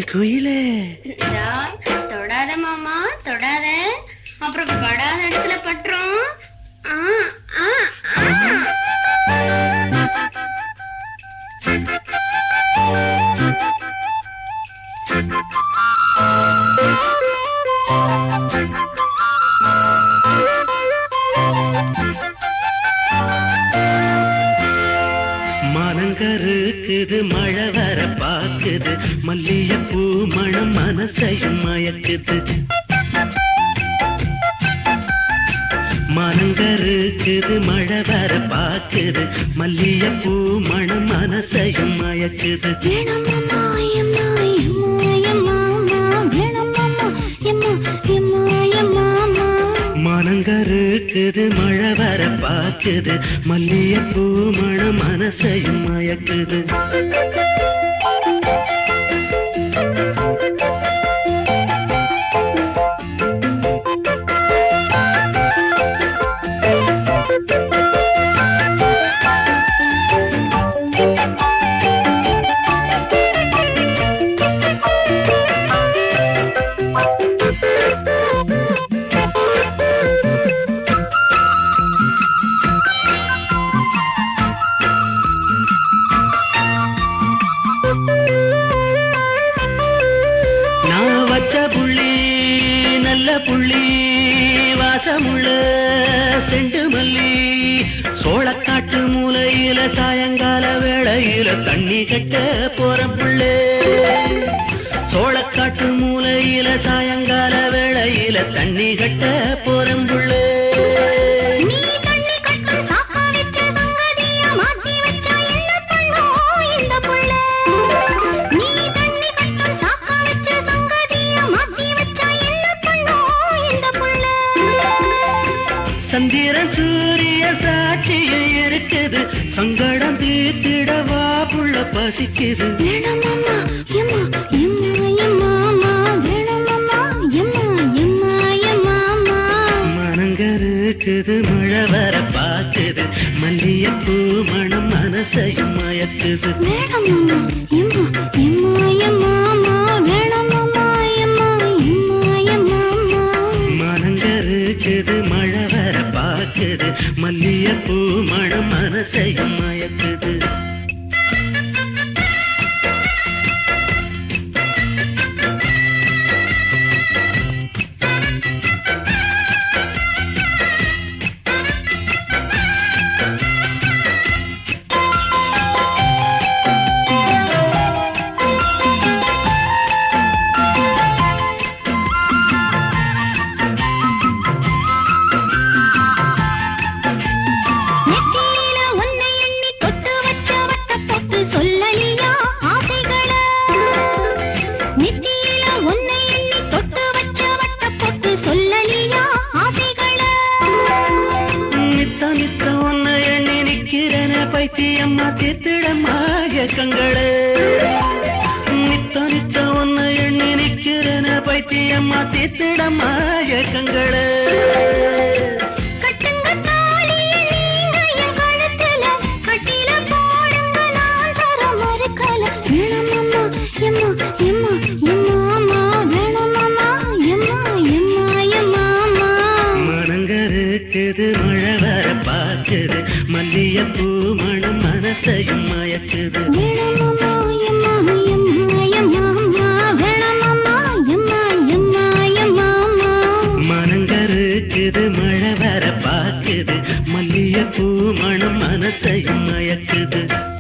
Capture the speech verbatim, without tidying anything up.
குயிலே தொடாத மாமா, தொடாத, அப்புறம் படாத இடத்துல பட்டுரும். மனங்கருக்குது, மழை வர பாக்குது, மல்லிகைப்பூ மணம் மனசையும் மயக்குது. மனங்கருக்குது, மழை வர பாக்குது, மல்லிகைப்பூ மணம் மனசையும் மயக்குது. மனங்கருக்குது, மழை வர பாக்குது, மல்லிகைப்பூ மணம் மனசையும் மயக்குது. புள்ளி நல்ல புள்ளி, வாசமுள்ள செண்டு மல்லி, சோளக்காட்டு மூலையில சாயங்கால வேளையில தண்ணி கட்ட போற புள்ளே. சோளக்காட்டு மூலையில சாயங்கால வேளையில தண்ணி கட்ட போற புள்ளே. சந்திரன் சூரிய சாட்சியம் இருக்குது, சங்கடம் தீர்த்திடவா புள்ள பசிக்குது. மனங்கருக்குது, மழை வர பாக்குது, மல்லிகைப்பூ மணம் மனசையும் மயக்குது. மனங்கருக்குது, மழை வர பாக்குது, மல்லிகைப்பூ மணம் மனசையும் மயக்குது. பைத்தியம்மா தீர்த்திடம்மா கங்களே, நித்த நித்த ஒன்னு எண்ணி நிக்கிறன பைத்தியம்மா தீர்த்திடம்மா கங்களே. மனங்கருக்குது, மழை வர பாக்குது, மல்லிகைப்பூ மணம் மனசையும் மயக்குது. மனங்கருக்குது, மழை வர பாக்குது, மல்லிகைப்பூ மணம் மனசையும் மயக்குது.